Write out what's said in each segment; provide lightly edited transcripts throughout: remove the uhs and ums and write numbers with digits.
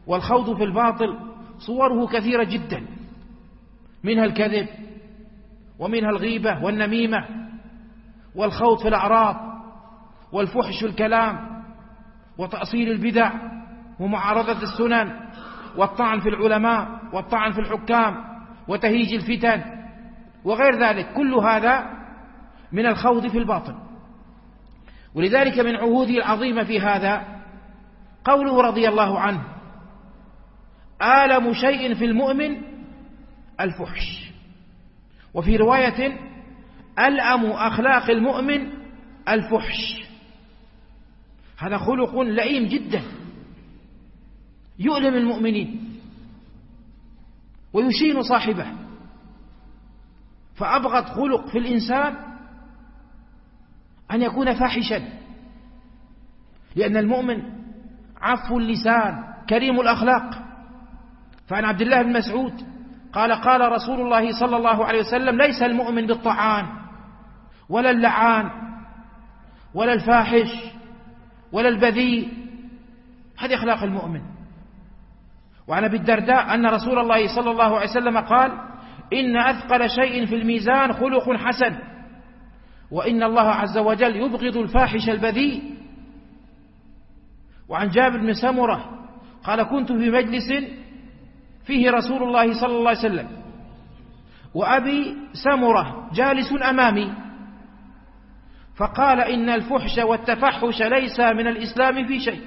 والخوض في الباطل صوره كثيرة جدا، منها الكذب، ومنها الغيبة والنميمة، والخوض في الأعراض، والفحش في الكلام، وتأصيل البدع، ومعارضة السنن، والطعن في العلماء، والطعن في الحكام، وتهيج الفتن، وغير ذلك. كل هذا من الخوض في الباطل. ولذلك من عهوده العظيمة في هذا قوله رضي الله عنه: آلم شيء في المؤمن الفحش. وفي رواية: ألأم أخلاق المؤمن الفحش. هذا خلق لئيم جدا يؤلم المؤمنين ويشين صاحبه. فأبغض خلق في الإنسان أن يكون فاحشا، لأن المؤمن عفو اللسان كريم الأخلاق. فعن عبد الله بن مسعود قال: قال رسول الله صلى الله عليه وسلم: ليس المؤمن بالطعان ولا اللعان ولا الفاحش ولا البذيء. هذه أخلاق المؤمن. وعن أبي الدرداء أن رسول الله صلى الله عليه وسلم قال: إن أثقل شيء في الميزان خلق حسن، وإن الله عز وجل يبغض الفاحش البذيء. وعن جابر بن سمرة قال: كنت في مجلس فيه رسول الله صلى الله عليه وسلم، وأبي سمرة جالس أمامي، فقال: إن الفحش والتفحش ليس من الإسلام في شيء.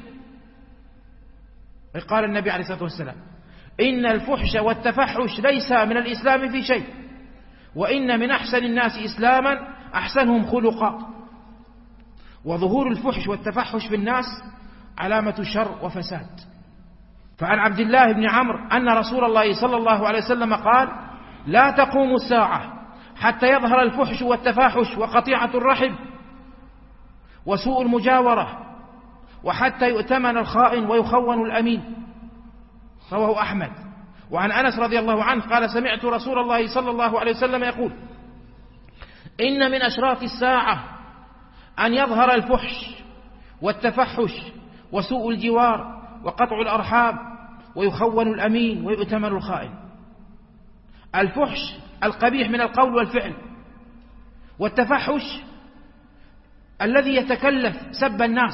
قال النبي عليه الصلاة والسلام: إن الفحش والتفحش ليس من الإسلام في شيء، وإن من أحسن الناس إسلاما أحسنهم خلقا. وظهور الفحش والتفحش في الناس علامة شر وفساد. فعن عبد الله بن عمرو أن رسول الله صلى الله عليه وسلم قال: لا تقوم الساعة حتى يظهر الفحش والتفاحش وقطيعة الرحم وسوء المجاورة، وحتى يؤتمن الخائن ويخون الأمين. رواه أحمد. وعن أنس رضي الله عنه قال: سمعت رسول الله صلى الله عليه وسلم يقول: إن من أشراط الساعة أن يظهر الفحش والتفحش وسوء الجوار وقطع الأرحام ويخون الأمين ويؤتمن الخائن. الفحش القبيح من القول والفعل، والتفحش الذي يتكلف سب الناس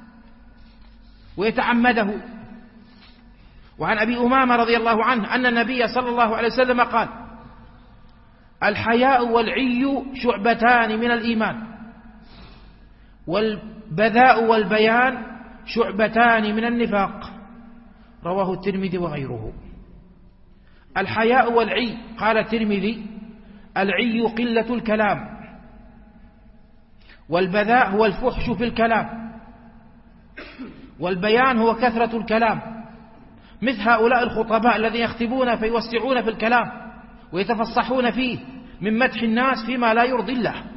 ويتعمده. وعن أبي أمامة رضي الله عنه أن النبي صلى الله عليه وسلم قال: الحياء والعي شعبتان من الإيمان، والبذاء والبيان شعبتان من النفاق. رواه الترمذي وغيره. الحياء والعي، قال الترمذي: العي قلة الكلام، والبذاء هو الفحش في الكلام، والبيان هو كثرة الكلام، مثل هؤلاء الخطباء الذين يخطبون فيوسعون في الكلام ويتفصحون فيه من مدح الناس فيما لا يرضي الله.